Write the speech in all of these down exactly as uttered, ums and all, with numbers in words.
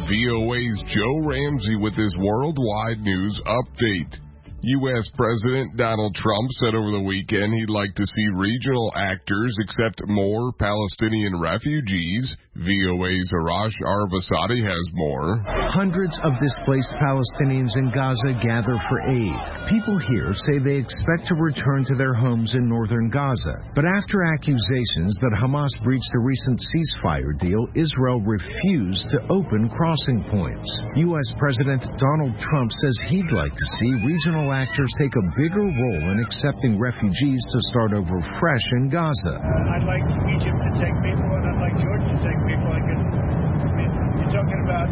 V O A's Joe Ramsey with his worldwide news update. U S President Donald Trump said over the weekend he'd like to see regional actors accept more Palestinian refugees. V O A's Arash Arvasadi has more. Hundreds of displaced Palestinians in Gaza gather for aid. People here say they expect to return to their homes in northern Gaza. But after accusations that Hamas breached a recent ceasefire deal, Israel refused to open crossing points. U S President Donald Trump says he'd like to see regional actors take a bigger role in accepting refugees to start over fresh in Gaza. Uh, I'd like Egypt to take people, and I'd like Jordan to take people. I could, I mean, you're talking about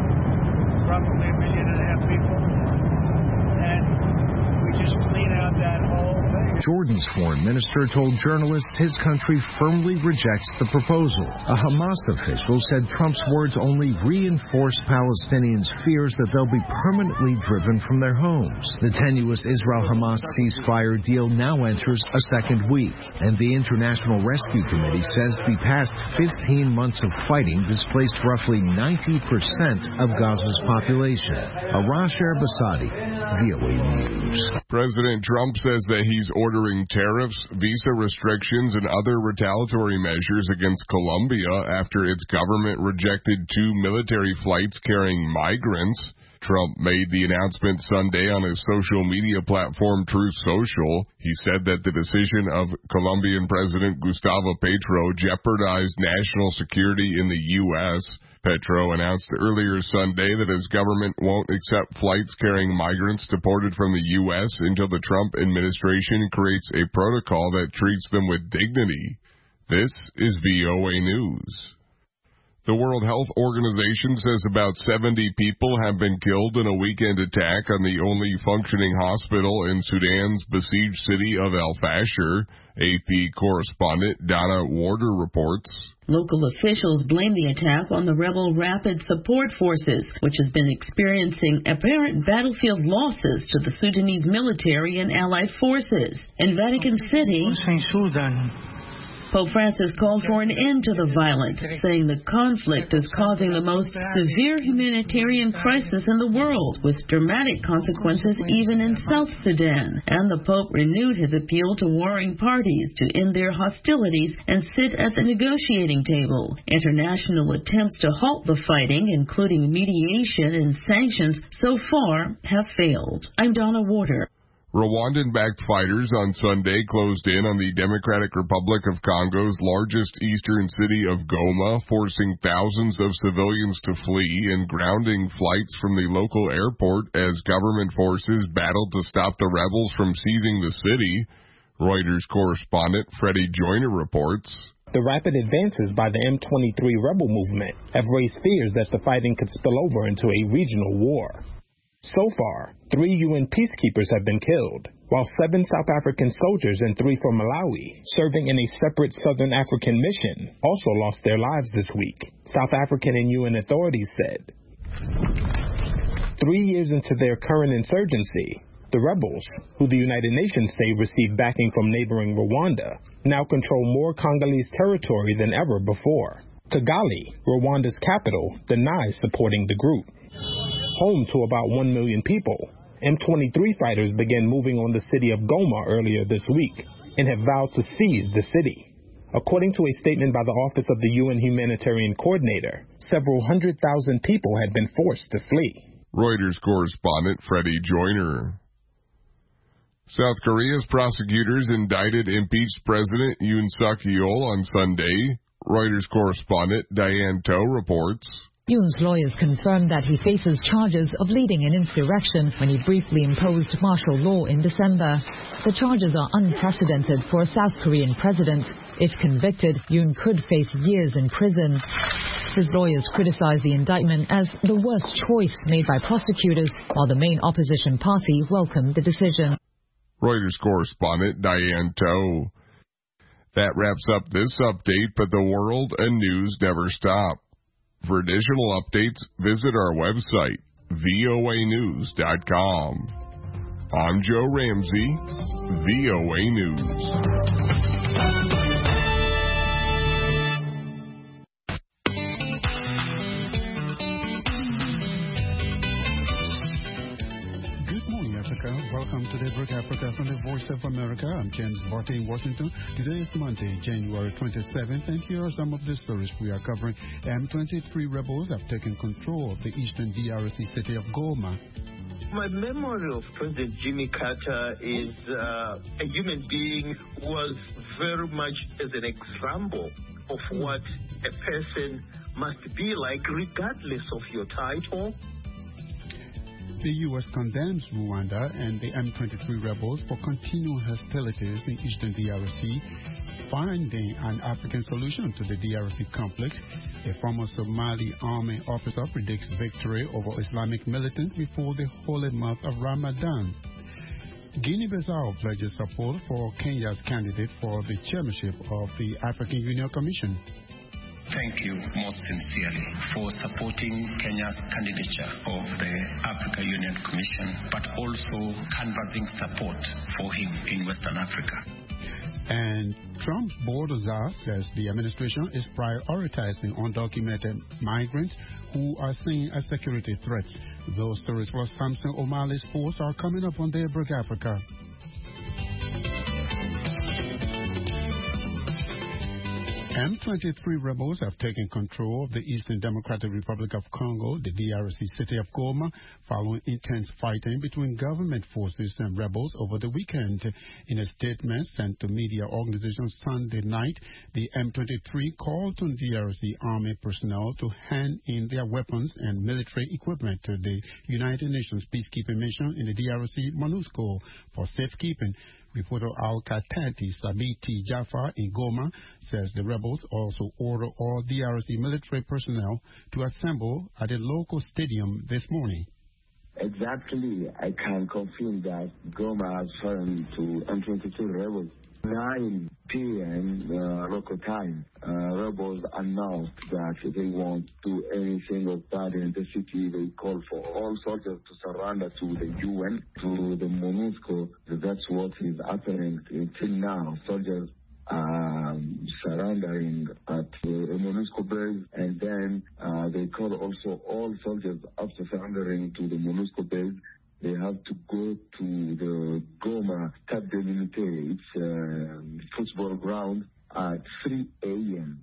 probably a million and a half people, and we just clean out that whole thing. Jordan's foreign minister told journalists his country firmly rejects the proposal. A Hamas official said Trump's words only reinforce Palestinians' fears that they'll be permanently driven from their homes. The tenuous Israel-Hamas ceasefire deal now enters a second week, and the International Rescue Committee says the past fifteen months of fighting displaced roughly ninety percent of Gaza's population. Arash Arvasadi, V O A News. President Trump says that he's ordering tariffs, visa restrictions, and other retaliatory measures against Colombia after its government rejected two military flights carrying migrants. Trump made the announcement Sunday on his social media platform Truth Social. He said that the decision of Colombian President Gustavo Petro jeopardized national security in the U S Petro announced earlier Sunday that his government won't accept flights carrying migrants deported from the U S until the Trump administration creates a protocol that treats them with dignity. This is V O A News. The World Health Organization says about seventy people have been killed in a weekend attack on the only functioning hospital in Sudan's besieged city of El Fasher. A P correspondent Donna Warder reports. Local officials blame the attack on the rebel Rapid Support Forces, which has been experiencing apparent battlefield losses to the Sudanese military and allied forces. In Vatican City, Pope Francis called for an end to the violence, saying the conflict is causing the most severe humanitarian crisis in the world, with dramatic consequences even in South Sudan. And the Pope renewed his appeal to warring parties to end their hostilities and sit at the negotiating table. International attempts to halt the fighting, including mediation and sanctions, so far have failed. I'm Donna Warder. Rwandan-backed fighters on Sunday closed in on the Democratic Republic of Congo's largest eastern city of Goma, forcing thousands of civilians to flee and grounding flights from the local airport as government forces battled to stop the rebels from seizing the city. Reuters correspondent Freddie Joyner reports. The rapid advances by the M twenty-three rebel movement have raised fears that the fighting could spill over into a regional war. So far, three U N peacekeepers have been killed, while seven South African soldiers and three from Malawi, serving in a separate Southern African mission, also lost their lives this week, South African and U N authorities said. Three years into their current insurgency, the rebels, who the United Nations say received backing from neighboring Rwanda, now control more Congolese territory than ever before. Kigali, Rwanda's capital, denies supporting the group. Home to about one million people, M twenty-three fighters began moving on the city of Goma earlier this week and have vowed to seize the city. According to a statement by the Office of the U N Humanitarian Coordinator, several hundred thousand people had been forced to flee. Reuters correspondent Freddie Joyner. South Korea's prosecutors indicted impeached President Yoon Suk Yeol on Sunday. Reuters correspondent Diane Toh reports. Yoon's lawyers confirmed that he faces charges of leading an insurrection when he briefly imposed martial law in December. The charges are unprecedented for a South Korean president. If convicted, Yoon could face years in prison. His lawyers criticized the indictment as the worst choice made by prosecutors, while the main opposition party welcomed the decision. Reuters correspondent Diane Toh. That wraps up this update, but the world and news never stop. For additional updates, visit our website, V O A news dot com. I'm Joe Ramsey, V O A News. Voice of America. I'm James Barty in Washington. Today is Monday, January twenty-seventh, and here are some of the stories we are covering. M twenty-three rebels have taken control of the eastern D R C city of Goma. My memory of President Jimmy Carter is uh, a human being who was very much as an example of what a person must be like regardless of your title. The U S condemns Rwanda and the M twenty-three rebels for continual hostilities in eastern D R C, finding an African solution to the D R C conflict. A former Somali army officer predicts victory over Islamic militants before the holy month of Ramadan. Guinea-Bissau pledges support for Kenya's candidate for the chairmanship of the African Union Commission. Thank you most sincerely for supporting Kenya's candidature of the Africa Union Commission, but also canvassing support for him in Western Africa. And Trump's border czar says the administration is prioritizing undocumented migrants who are seen as security threats. Those stories for Samson O'Malley's Sports are coming up on Daybreak Africa. M twenty-three rebels have taken control of the Eastern Democratic Republic of Congo, the D R C city of Goma, following intense fighting between government forces and rebels over the weekend. In a statement sent to media organizations Sunday night, the M twenty-three called on D R C army personnel to hand in their weapons and military equipment to the United Nations peacekeeping mission in the D R C MONUSCO for safekeeping. Reporter Al-Katati Sabiti Jafar in Goma says the rebels also order all D R C military personnel to assemble at a local stadium this morning. Exactly, I can confirm that Goma has turned to M twenty-two rebels. nine p.m. Uh, local time, uh, rebels announced that they won't do any single party in the city. They call for all soldiers to surrender to the U N, to the MONUSCO. That's what is happening until now. Soldiers um, surrendering at the MONUSCO base, and then uh, they call also all soldiers after surrendering to the MONUSCO base. They have to go to the Goma Stade de l'Unité. It's a football ground at three a.m.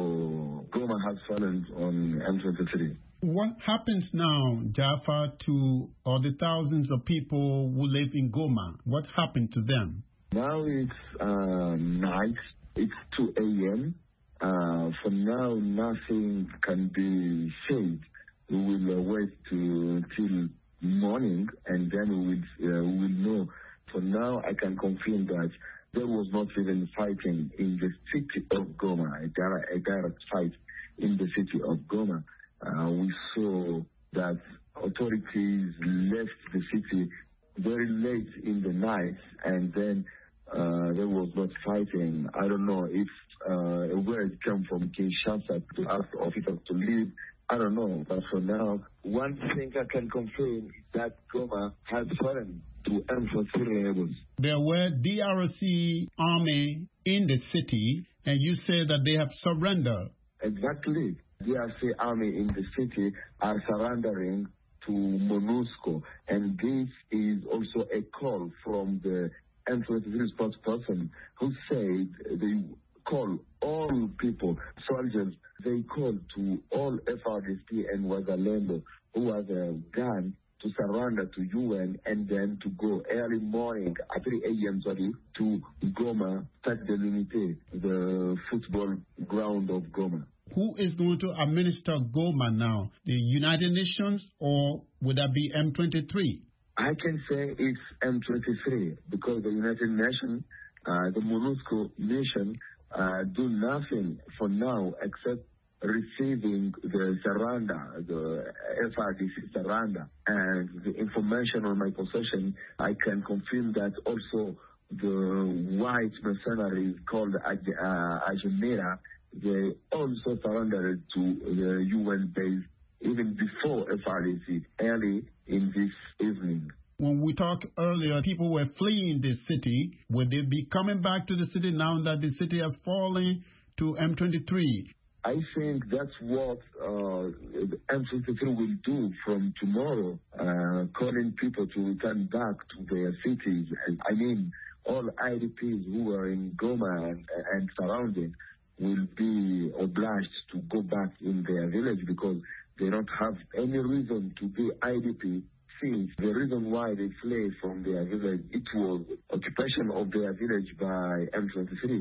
So Goma has fallen on M twenty-three. What happens now, Jaffa, to all the thousands of people who live in Goma? What happened to them? Now it's uh, night. It's two a.m. Uh, for now, nothing can be said. We will uh, wait to, until morning, and then we will, uh, we will know. For now, I can confirm that there was not even fighting in the city of Goma, a direct, a direct fight in the city of Goma. Uh, we saw that authorities left the city very late in the night, and then uh, there was not fighting. I don't know if uh, a word came from Kinshasa to ask officers to leave. I don't know, but for now, one thing I can confirm is that Goma has fallen to M twenty-three rebels. There were D R C army in the city, and you say that they have surrendered. Exactly. D R C army in the city are surrendering to MONUSCO, and this is also a call from the M twenty-three spokesperson who said they call all people, soldiers, they call to all F R D C and Wazalendo who has a gun to surrender to U N and then to go early morning at three a.m. sorry, to Goma, Stade de l'Unité, the football ground of Goma. Who is going to administer Goma now? The United Nations, or would that be M twenty-three? I can say it's M twenty-three because the United Nations, uh, the MONUSCO mission, Uh, do nothing for now except receiving the surrender, the F R D C surrender, and the information on my possession. I can confirm that also the white mercenaries called uh, Ajimera, they also surrendered to the U N base even before F R D C, early in this evening. When we talked earlier, people were fleeing the city. Will they be coming back to the city now that the city has fallen to M twenty-three? I think that's what uh, the M twenty-three will do from tomorrow, uh, calling people to return back to their cities. I mean, all I D Ps who are in Goma and, and surrounding will be obliged to go back in their village because they don't have any reason to be I D P. Since the reason why they fled from their village, it was occupation of their village by M twenty-three.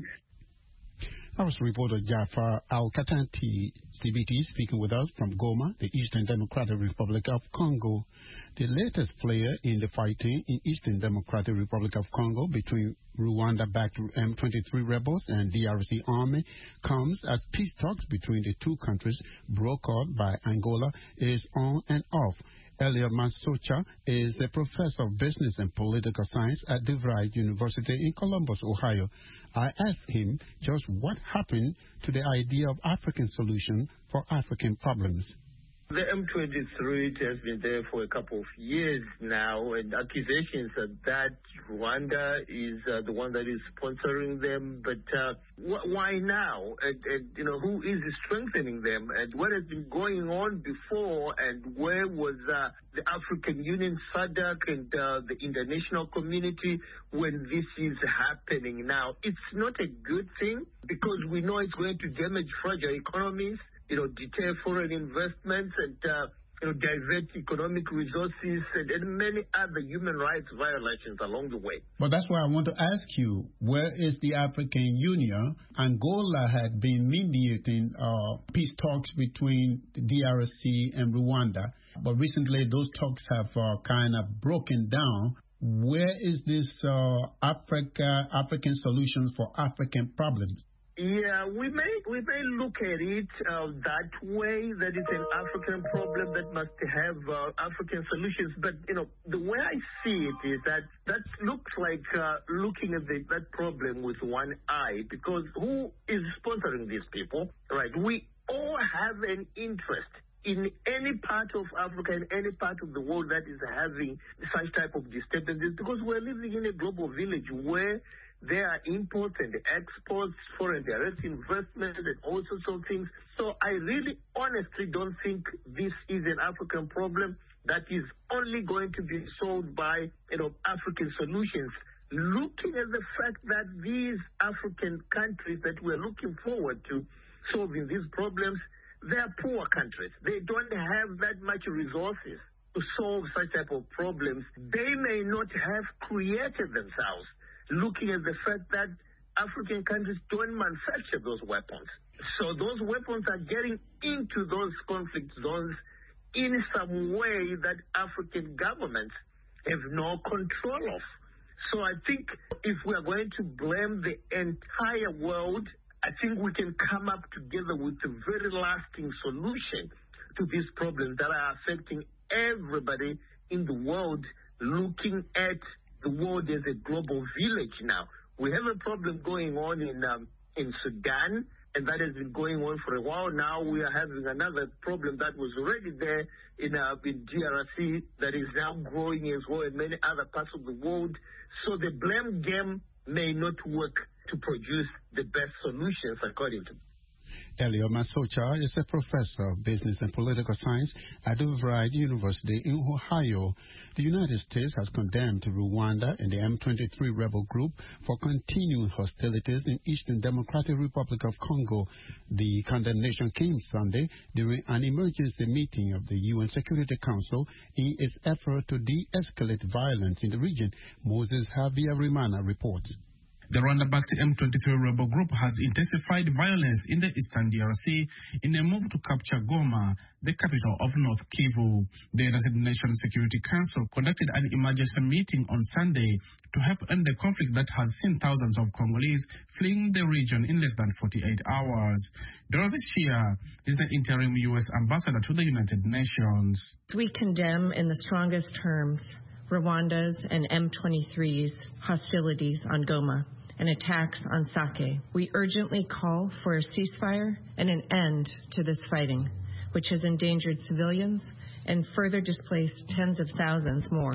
That was reporter Jafar Al-Katanti, C B T, speaking with us from Goma, the Eastern Democratic Republic of Congo. The latest player in the fighting in Eastern Democratic Republic of Congo between Rwanda-backed M twenty-three rebels and D R C army comes as peace talks between the two countries broke out by Angola is on and off. Elliot Masocha is a professor of business and political science at DeVry University in Columbus, Ohio. I asked him just what happened to the idea of African solution for African problems. The M twenty-three has been there for a couple of years now, and accusations are that Rwanda is uh, the one that is sponsoring them. But uh, wh- why now? And, and, you know, who is strengthening them? And what has been going on before? And where was uh, the African Union, SADC, and uh, the international community when this is happening now? It's not a good thing because we know it's going to damage fragile economies, you know, deter foreign investments and, uh, you know, divert economic resources and, and many other human rights violations along the way. But that's why I want to ask you, where is the African Union? Angola had been mediating uh, peace talks between the D R C and Rwanda, but recently those talks have uh, kind of broken down. Where is this uh, Africa, African solutions for African problems? Yeah, we may we may look at it uh, that way, that it's an African problem that must have uh, African solutions. But, you know, the way I see it is that that looks like uh, looking at the, that problem with one eye, because who is sponsoring these people, right? We all have an interest in any part of Africa, in any part of the world that is having such type of disturbances, because we're living in a global village where there are imports and exports, foreign direct investment, and all sorts of things. So I really honestly don't think this is an African problem that is only going to be solved by, you know, African solutions. Looking at the fact that these African countries that we're looking forward to solving these problems, they are poor countries. They don't have that much resources to solve such type of problems. They may not have created themselves, looking at the fact that African countries don't manufacture those weapons. So those weapons are getting into those conflict zones in some way that African governments have no control of. So I think if we are going to blame the entire world, I think we can come up together with a very lasting solution to these problems that are affecting everybody in the world, looking at the world as a global village now. We have a problem going on in um, in Sudan, and that has been going on for a while now. We are having another problem that was already there in, uh, in D R C that is now growing as well in many other parts of the world. So the blame game may not work to produce the best solutions, according to me. Elliot Masocha is a professor of business and political science at DeVry University in Ohio. The United States has condemned Rwanda and the M twenty-three rebel group for continuing hostilities in Eastern Democratic Republic of Congo. The condemnation came Sunday during an emergency meeting of the U N Security Council in its effort to de-escalate violence in the region. Moses Havia-Rimana reports. The Rwanda-backed M twenty-three rebel group has intensified violence in the eastern D R C in a move to capture Goma, the capital of North Kivu. The United Nations Security Council conducted an emergency meeting on Sunday to help end the conflict that has seen thousands of Congolese fleeing the region in less than forty-eight hours. Dorothy Shia is the interim U S ambassador to the United Nations. We condemn in the strongest terms Rwanda's and M twenty-three's hostilities on Goma and attacks on Sake. We urgently call for a ceasefire and an end to this fighting, which has endangered civilians and further displaced tens of thousands more.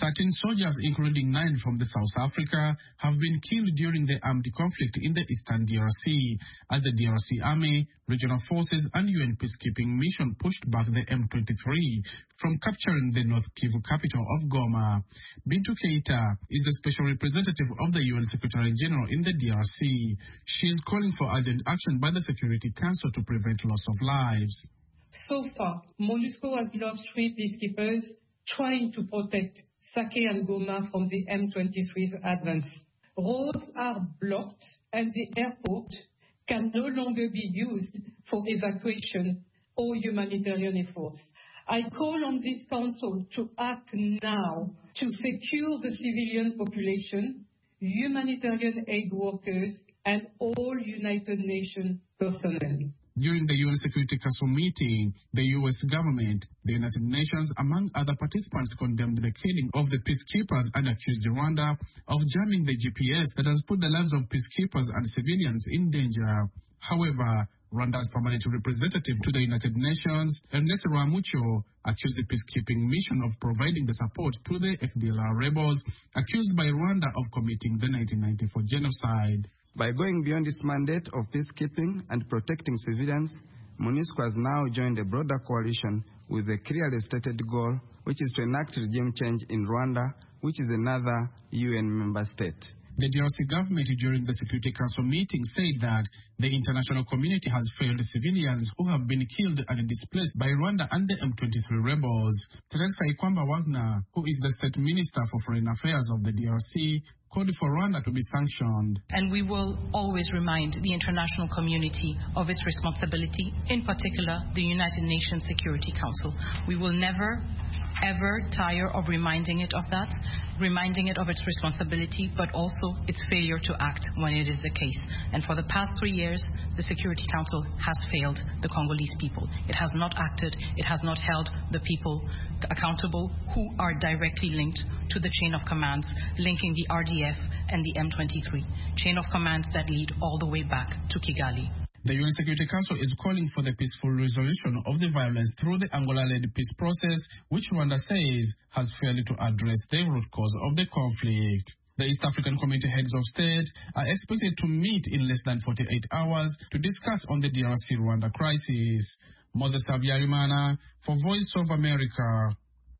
thirteen soldiers, including nine from the South Africa, have been killed during the armed conflict in the eastern D R C, as the D R C Army, regional forces, and U N peacekeeping mission pushed back the M twenty-three from capturing the North Kivu capital of Goma. Bintu Keita is the special representative of the U N Secretary General in the D R C. She is calling for urgent action by the Security Council to prevent loss of lives. So far, MONUSCO has lost three peacekeepers trying to protect Sake and Goma from the M twenty-three's advance. Roads are blocked and the airport can no longer be used for evacuation or humanitarian efforts. I call on this council to act now to secure the civilian population, humanitarian aid workers, and all United Nations personnel. During the U N Security Council meeting, the U S government, the United Nations, among other participants, condemned the killing of the peacekeepers and accused Rwanda of jamming the G P S that has put the lives of peacekeepers and civilians in danger. However, Rwanda's permanent representative to the United Nations, Ernest Rwamucyo, accused the peacekeeping mission of providing the support to the F D L R rebels, accused by Rwanda of committing the nineteen ninety-four genocide. By going beyond its mandate of peacekeeping and protecting civilians, MONUSCO has now joined a broader coalition with a clearly stated goal, which is to enact regime change in Rwanda, which is another U N member state. The D R C government during the Security Council meeting said that the international community has failed civilians who have been killed and displaced by Rwanda and the M twenty-three rebels. Teresa Ikwamba Wagner, who is the State Minister for Foreign Affairs of the D R C, called for Rwanda to be sanctioned. And we will always remind the international community of its responsibility, in particular the United Nations Security Council. We will never, ever tire of reminding it of that, reminding it of its responsibility, but also its failure to act when it is the case. And for the past three years, the Security Council has failed the Congolese people. It has not acted, it has not held the people accountable who are directly linked to the chain of commands linking the R D F and the M twenty-three, chain of commands that lead all the way back to Kigali. The U N Security Council is calling for the peaceful resolution of the violence through the Angola-led peace process, which Rwanda says has failed to address the root cause of the conflict. The East African Community heads of state are expected to meet in less than forty-eight hours to discuss on the D R C-Rwanda crisis. Moses Habyarimana for Voice of America.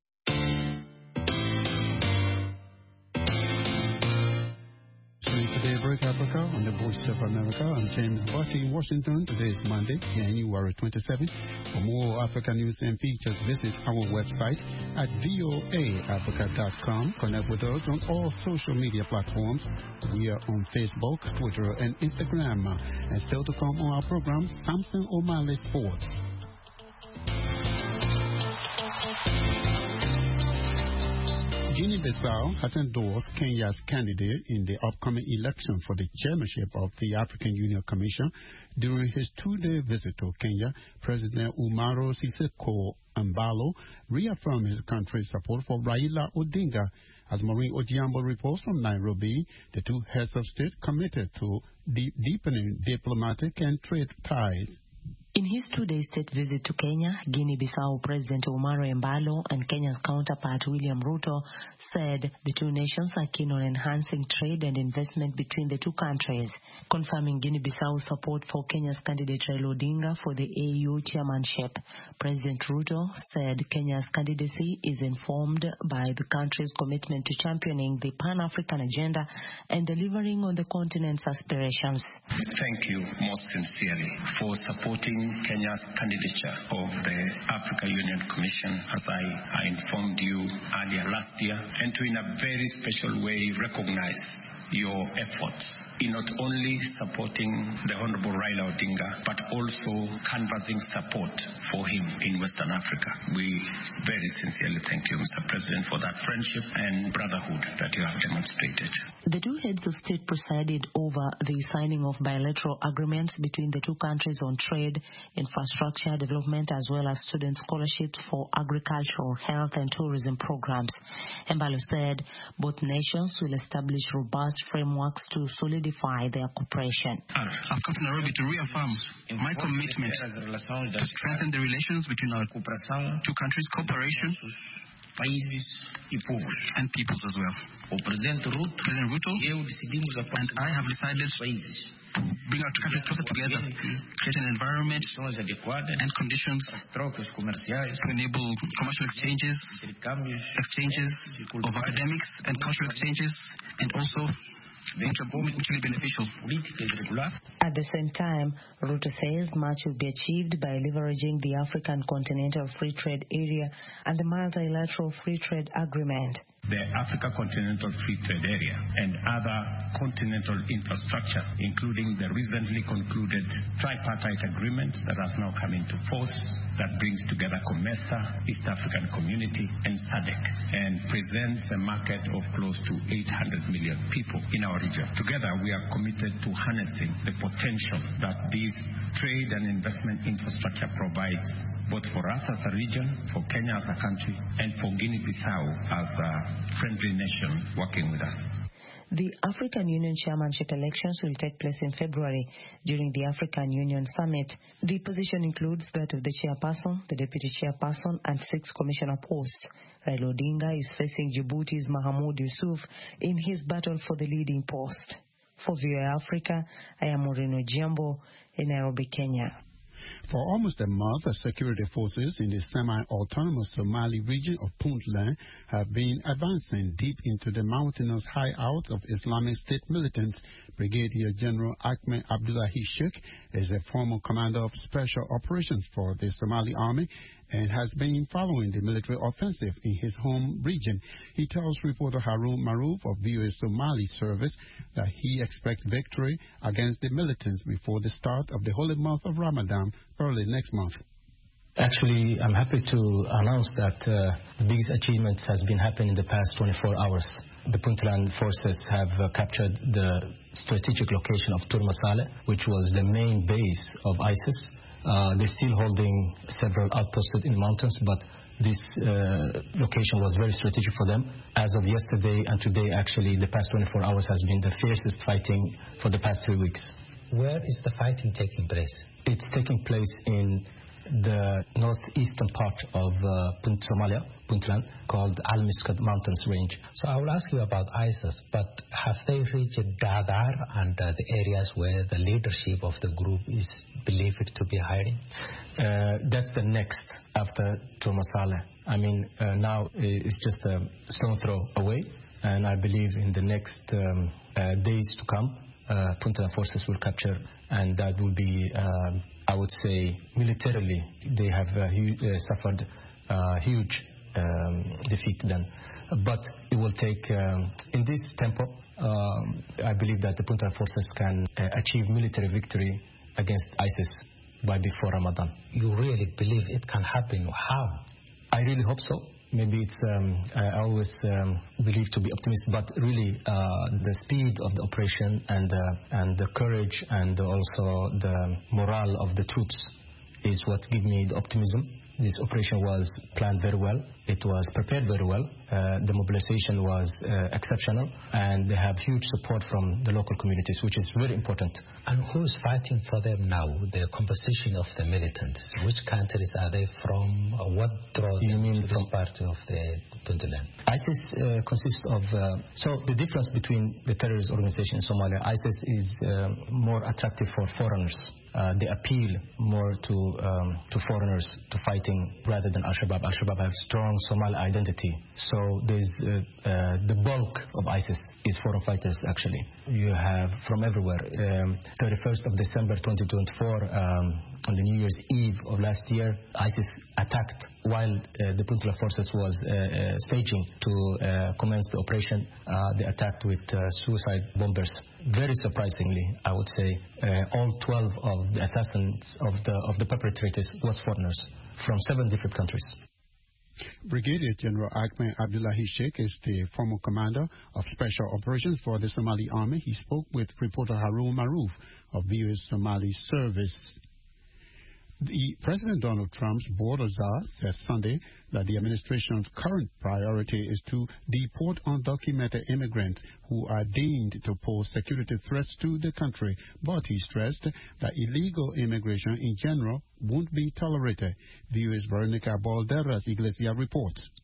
Today, Break Africa on the Voice of America. I'm James Bucky in Washington. Today is Monday, January twenty-seventh. For more African news and features, visit our website at voa africa dot com. Connect with us on all social media platforms. We are on Facebook, Twitter, and Instagram. And still to come on our program, Samson O'Malley Sports. Guinea-Bissau has endorsed Kenya's candidate in the upcoming election for the chairmanship of the African Union Commission. During his two-day visit to Kenya, President Umaro Sissoco Embalo reaffirmed his country's support for Raila Odinga. As Maureen Ojiambo reports from Nairobi, the two heads of state committed to de- deepening diplomatic and trade ties. In his two-day state visit to Kenya, Guinea-Bissau President Umaro Embalo and Kenya's counterpart William Ruto said the two nations are keen on enhancing trade and investment between the two countries. Confirming Guinea-Bissau's support for Kenya's candidate Raila Odinga for the A U chairmanship, President Ruto said Kenya's candidacy is informed by the country's commitment to championing the Pan-African agenda and delivering on the continent's aspirations. Thank you most sincerely for supporting Kenya's candidature of the Africa Union Commission, as I, I informed you earlier last year, and to in a very special way recognize your efforts in not only supporting the Honorable Raila Odinga, but also canvassing support for him in Western Africa. We very sincerely thank you, Mister President, for that friendship and brotherhood that you have demonstrated. The two heads of state presided over the signing of bilateral agreements between the two countries on trade, infrastructure development, as well as student scholarships for agricultural, health, and tourism programs. Embalo said both nations will establish robust frameworks to solidify their cooperation. I've come to Nairobi to reaffirm my commitment to strengthen the relations between our two countries' cooperation países e povos. And peoples as well. O Presidente Ruto, President Ruto, e eu decidimos and I have decided países. Bring our countries closer together, create an environment and conditions to enable commercial exchanges, exchanges of academics and cultural exchanges, and also mutually beneficial. At the same time, Ruto says much will be achieved by leveraging the African Continental Free Trade Area and the Multilateral Free Trade Agreement. The Africa Continental Free Trade Area and other continental infrastructure, including the recently concluded tripartite agreement that has now come into force that brings together COMESA, East African Community, and SADC, and presents a market of close to eight hundred million people in our region. Together, we are committed to harnessing the potential that this trade and investment infrastructure provides, both for us as a region, for Kenya as a country, and for Guinea-Bissau as a friendly nation working with us. The African Union chairmanship elections will take place in February during the African Union Summit. The position includes that of the chairperson, the deputy chairperson, and six commissioner posts. Raila Odinga is facing Djibouti's Mahamoud Yusuf in his battle for the leading post. For V O A Africa, I am Moreno Jiambo in Nairobi, Kenya. For almost a month, the security forces in the semi-autonomous Somali region of Puntland have been advancing deep into the mountainous hideout of Islamic State militants. Brigadier General Ahmed Abdullahi Sheikh is a former commander of special operations for the Somali army and has been following the military offensive in his home region. He tells reporter Harun Maruf of V O A Somali service that he expects victory against the militants before the start of the holy month of Ramadan early next month. Actually, I'm happy to announce that uh, the biggest achievement has been happening in the past twenty-four hours. The Puntland forces have uh, captured the strategic location of Turmasale, which was the main base of ISIS. Uh, they're still holding several outposts in the mountains, but this uh, location was very strategic for them. As of yesterday and today, actually, the past twenty-four hours has been the fiercest fighting for the past three weeks. Where is the fighting taking place? It's taking place in the northeastern part of uh, Punt, Somalia, Puntland, called Al-Miskat Mountains Range. So I will ask you about ISIS, but have they reached Dadar and uh, the areas where the leadership of the group is believed to be hiding? Uh, that's the next after Turmasale. I mean, uh, now it's just a stone throw away, and I believe in the next um, uh, days to come, uh, Puntland forces will capture, and that will be, uh, I would say, militarily, they have uh, hu- uh, suffered uh, huge um, defeat then. But it will take, um, in this tempo, um, I believe that the Puntland forces can uh, achieve military victory against ISIS by before Ramadan. You really believe it can happen? How? I really hope so. Maybe it's, um, I always um, believe to be optimistic, but really uh, the speed of the operation and, uh, and the courage and also the morale of the troops is what gives me the optimism. This operation was planned very well. It was prepared very well. Uh, the mobilization was uh, exceptional, and they have huge support from the local communities, which is very important. And who's fighting for them now? The composition of the militants. Which countries are they from? What draws you them mean to this part of the Puntland? ISIS uh, consists of... Uh, so the difference between the terrorist organization in Somalia, ISIS is uh, more attractive for foreigners. Uh, they appeal more to um, to foreigners to fighting rather than Al-Shabaab. Al-Shabaab have strong Somali identity. So there's uh, uh, the bulk of ISIS is foreign fighters, actually. You have from everywhere. Um, thirty-first of December twenty twenty-four, um, on the New Year's Eve of last year, ISIS attacked while uh, the Puntland forces was uh, uh, staging to uh, commence the operation. Uh, they attacked with uh, suicide bombers. Very surprisingly, I would say, uh, all twelve of the assassins of the of the perpetrators was foreigners from seven different countries. Brigadier General Ahmed Abdullahi Sheikh is the former commander of special operations for the Somali army. He spoke with reporter Harun Maruf of V O A Somali service. The President Donald Trump's border czar said Sunday that the administration's current priority is to deport undocumented immigrants who are deemed to pose security threats to the country, but he stressed that illegal immigration in general won't be tolerated. V O A's Veronica Balderas Iglesias reports.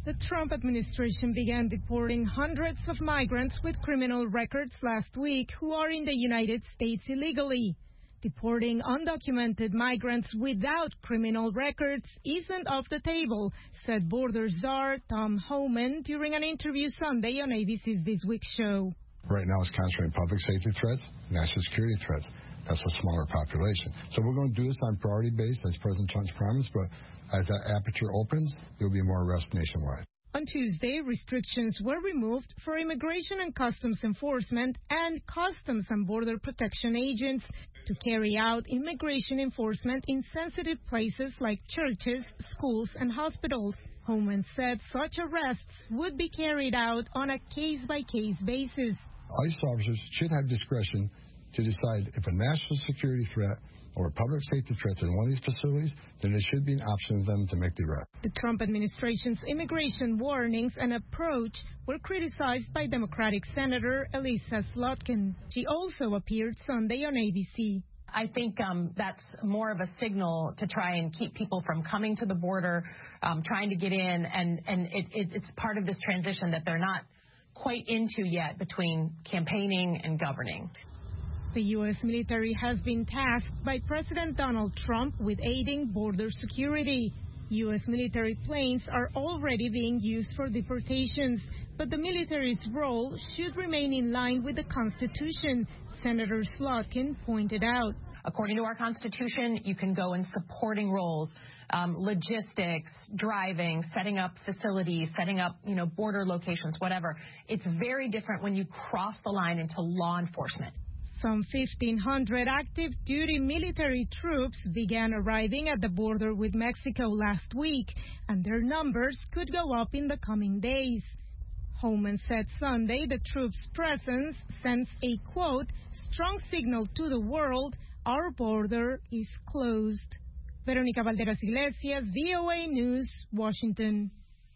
The Trump administration began deporting hundreds of migrants with criminal records last week who are in the United States illegally. Deporting undocumented migrants without criminal records isn't off the table, said border czar Tom Homan during an interview Sunday on A B C's This Week show. Right now it's concentrating public safety threats, national security threats. That's a smaller population. So we're going to do this on priority basis, as President Trump's promised, but as that aperture opens, there will be more arrests nationwide. On Tuesday, restrictions were removed for Immigration and Customs Enforcement and Customs and Border Protection agents to carry out immigration enforcement in sensitive places like churches, schools, and hospitals. Homan said such arrests would be carried out on a case-by-case basis. ICE officers should have discretion to decide if a national security threat or public safety threats in one of these facilities, then there should be an option for them to make the arrest. The Trump administration's immigration warnings and approach were criticized by Democratic Senator Elissa Slotkin. She also appeared Sunday on A B C. I think um, that's more of a signal to try and keep people from coming to the border, um, trying to get in, and, and it, it, it's part of this transition that they're not quite into yet between campaigning and governing. The U S military has been tasked by President Donald Trump with aiding border security. U S military planes are already being used for deportations, but the military's role should remain in line with the Constitution, Senator Slotkin pointed out. According to our Constitution, you can go in supporting roles, um, logistics, driving, setting up facilities, setting up, you know, border locations, whatever. It's very different when you cross the line into law enforcement. Some fifteen hundred active duty military troops began arriving at the border with Mexico last week, and their numbers could go up in the coming days. Homan said Sunday the troops' presence sends a, quote, strong signal to the world our border is closed. Veronica Valderas Iglesias, V O A News, Washington.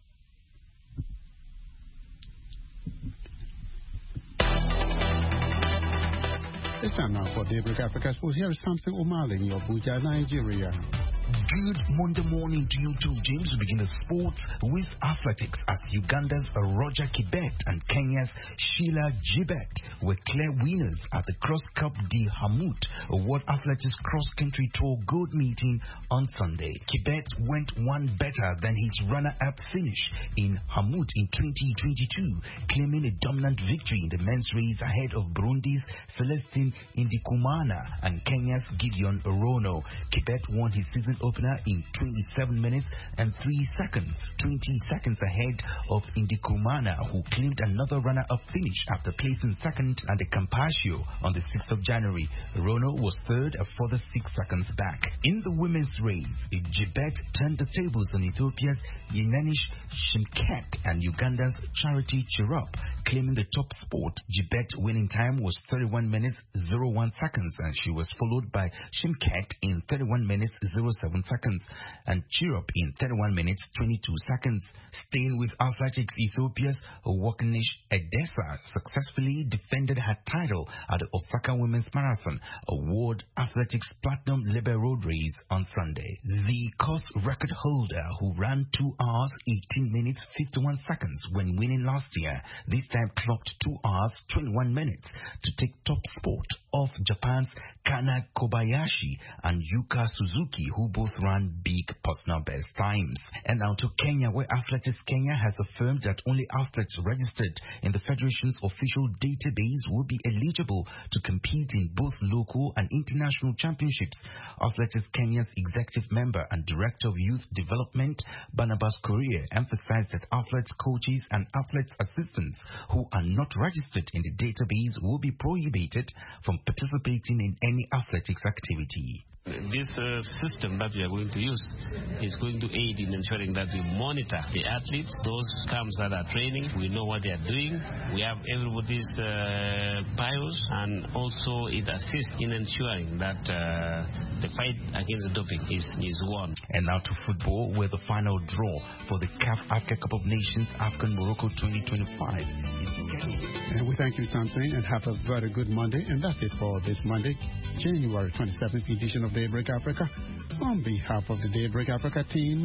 It's time now for Daybreak Africa Sports. Here is Samson O'Malley in your Abuja, Nigeria. Good Monday morning to you too, James. We begin the sports with athletics as Uganda's Roger Kibet and Kenya's Sheila Jibet were clear winners at the Cross Cup de Hamut World Athletics Cross Country Tour Gold meeting on Sunday. Kibet went one better than his runner-up finish in Hamut in twenty twenty-two, claiming a dominant victory in the men's race ahead of Burundi's Celestine Ndikumana and Kenya's Gideon Orono. Kibet won his season opener in twenty-seven minutes and three seconds, twenty seconds ahead of Ndikumana, who claimed another runner-up finish after placing second at the Campascio on the sixth of January. Rono was third, a further six seconds back. In the women's race, Jibet turned the tables on Ethiopia's Yenanish Shimket and Uganda's Charity Chirop, claiming the top spot. Jibet winning time was thirty-one minutes, zero one seconds, and she was followed by Shimket in thirty-one minutes, zero seven seconds, and Chirop in thirty-one minutes, twenty-two seconds. Staying with athletics, Ethiopia's Wakanish Edessa successfully defended her title at the Osaka Women's Marathon, a World Athletics Platinum Labor Road race on Sunday. The course record holder, who ran two hours, eighteen minutes, fifty-one seconds when winning last year, this time clocked two hours, twenty-one minutes to take top spot off Japan's Kana Kobayashi and Yuka Suzuki, who both ran big personal best times. And now to Kenya, where Athletics Kenya has affirmed that only athletes registered in the Federation's official database will be eligible to compete in both local and international championships. Athletics Kenya's executive member and director of youth development, Barnabas Korea, emphasized that athletes, coaches, and athletes assistants who are not registered in the database will be prohibited from participating in any athletics activity. This uh, system that we are going to use is going to aid in ensuring that we monitor the athletes, those camps that are training. We know what they are doing. We have everybody's uh, bios, and also it assists in ensuring that uh, the fight against doping is, is won. And now to football, where the final draw for the C A F Africa Cup of Nations AFCON Morocco twenty twenty-five is scheduled. And we thank you, Samson, and have a very good Monday. And that's it for this Monday, January twenty-seventh edition of Daybreak Africa. On behalf of the Daybreak Africa team,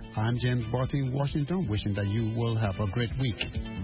I'm James Barty in Washington, wishing that you will have a great week.